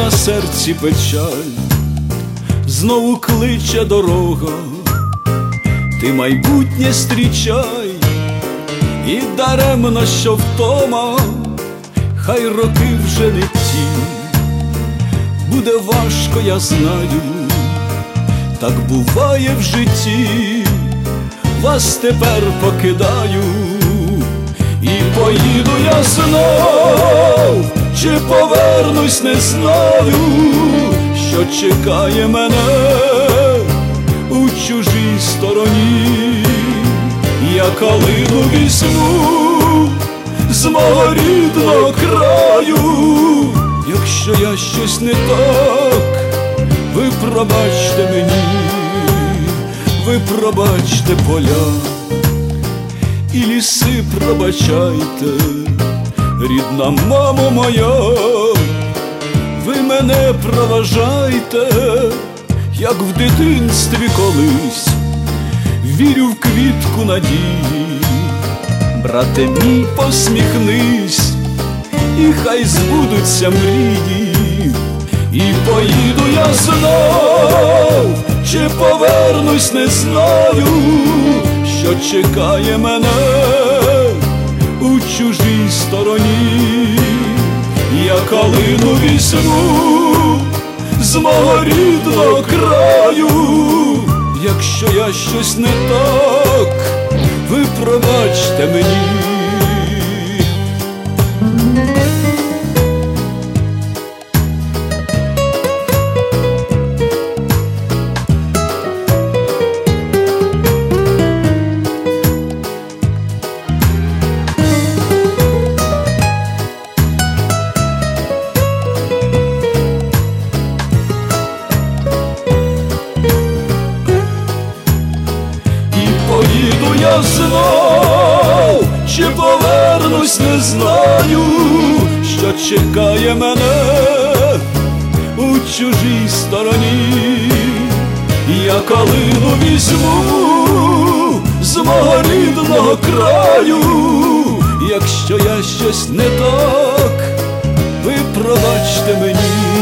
на серці печаль, знову кличе дорога, ти майбутнє зустрічай, і даремно, що втома, хай роки вже не ті. Буде важко, я знаю, так буває в житті. Вас тепер покидаю, і поїду я знов, чи повернусь, не знаю, що чекає мене у чужій стороні. Я калину візьму з мого рідного краю. Якщо я щось не так, ви пробачте мені, ви пробачте поля і ліси пробачайте, рідна мамо моя, ви мене проважайте, як в дитинстві колись, вірю в квітку надії. Брате мій, посміхнись, і хай збудуться мрії, і поїду я знов, чи повернусь, не знаю, що чекає мене у чужій стороні. Я калину візьму з мого рідного краю. Якщо я щось не так, ви пробачте мені. Поїду я знов, чи повернусь, не знаю, що чекає мене у чужій стороні. Я калину візьму з мого рідного краю. Якщо я щось не так, ви пробачте мені.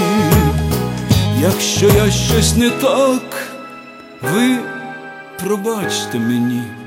Якщо я щось не так, ви пробачте мені.